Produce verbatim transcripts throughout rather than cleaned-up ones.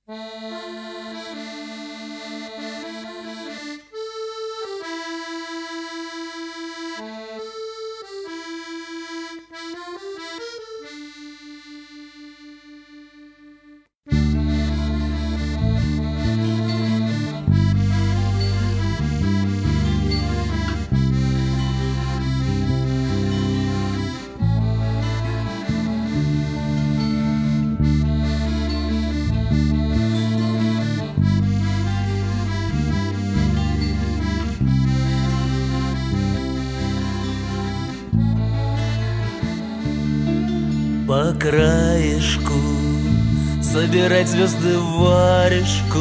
По краешку собирать звезды в варежку.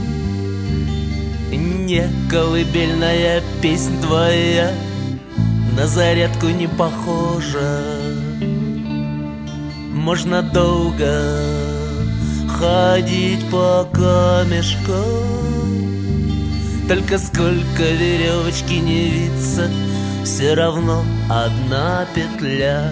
Не колыбельная песнь твоя на зарядку не похожа. Можно долго ходить по камешкам, только сколько веревочки не виться, все равно одна петля.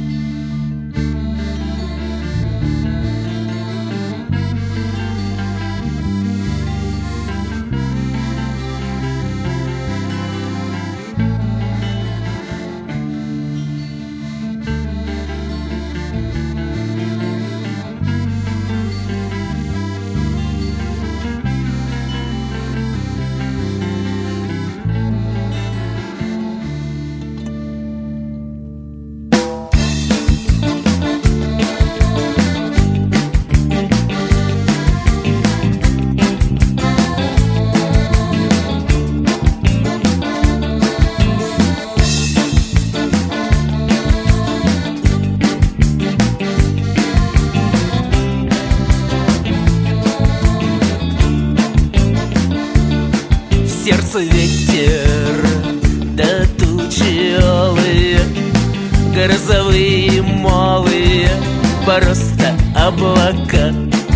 Сердце ветер, да тучи алые, грозовые малые, просто облака.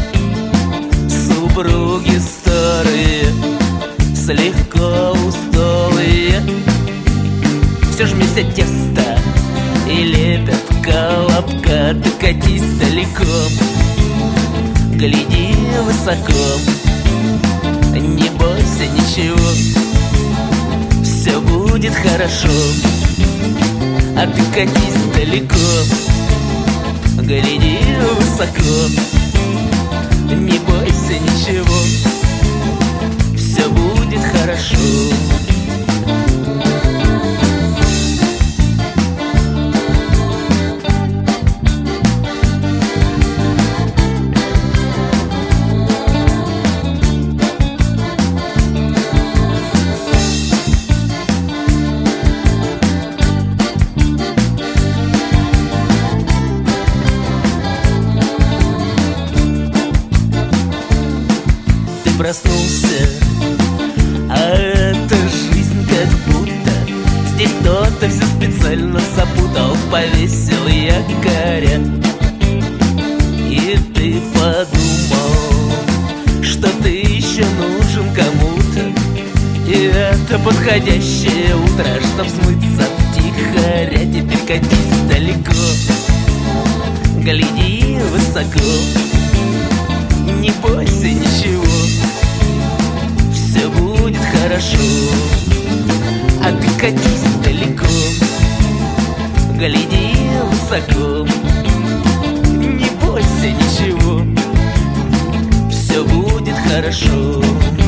Супруги старые, слегка усталые, все ж месяц теста и лепят колобка. Ты катись далеко, гляди высоко, не бойся ничего, все будет хорошо. А ты катись далеко, гляди высоко, не бойся ничего, все будет хорошо. Проснулся, а это жизнь как будто здесь кто-то все специально запутал, повесил якоря. И ты подумал, что ты еще нужен кому-то, и это подходящее утро, чтоб смыться втихаря. Теперь катись далеко, гляди высоко, не бойся ничего, все будет хорошо. А ты катись далеко, гляди высоко, не бойся ничего, все будет хорошо.